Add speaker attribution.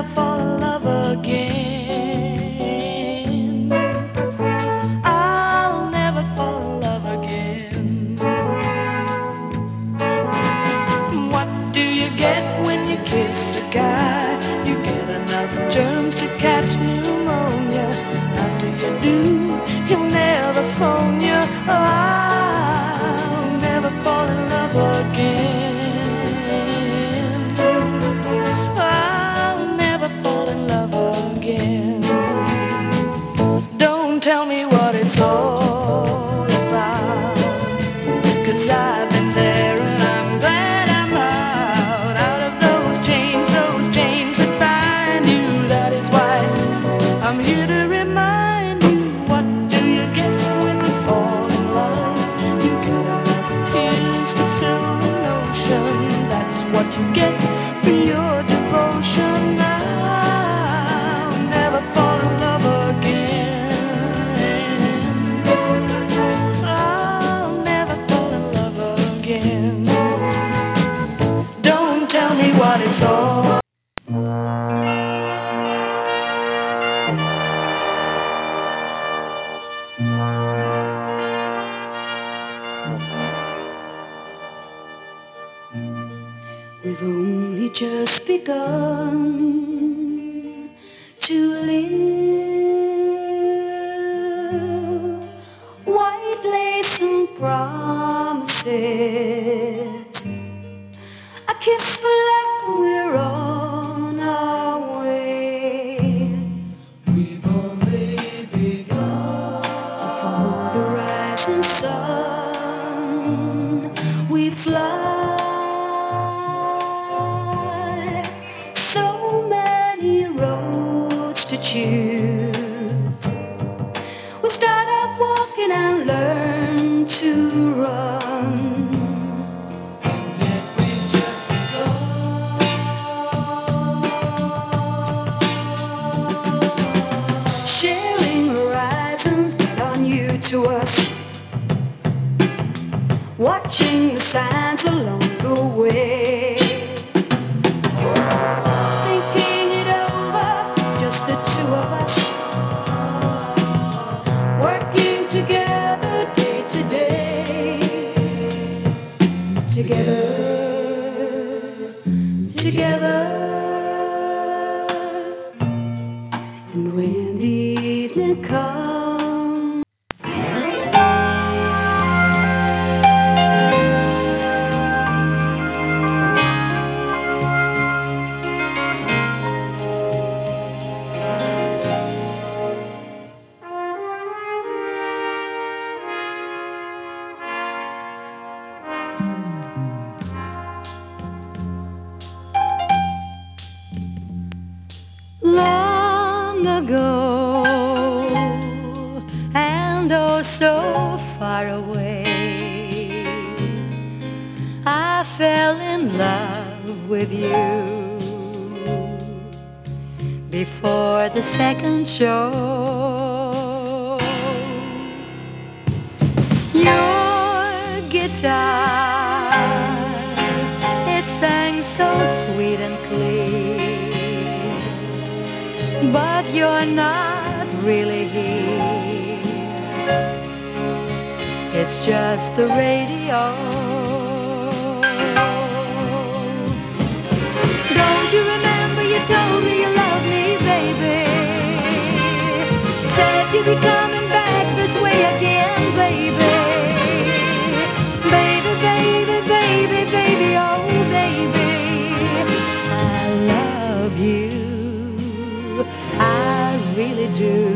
Speaker 1: fall in love again. I'll never fall in love again. What do you get when you kiss a guy? You get enough germs to catch pneumonia. After you do, he'll never phone you. I'll never fall in love again. I'll never fall in love again. Don't tell me what it's all about, 'cause I've been there and I'm glad I'm out of those chains that bind you. That is why I'm here to remind you. What do you get when you fall in love? You get enough tears to fill an ocean. That's what you get for your devotion. I'll never fall in love again. I'll never fall in love again. Don't tell me what it's all. We've only just begun to live. White lace and promises, a kiss for luck, we're on our way. We've only begun. For the rising sun, we fly. So many roads to choose. We start out walking and learn to run. Yet we just go. Sharing horizons that are new to us. Watching the signs along the way. Thinking it over, just the two of us. Working together day to day. Together, together. And when the evening comes, long ago, and oh so far away, I fell in love with you before the second show. Your guitar, it sang so sweet and clear, but you're not really here. It's just the radio. Don't you remember you told me you love me, baby? Said you'd be coming back this way again, baby. Baby, baby, baby, baby, oh baby, I love you, I really do.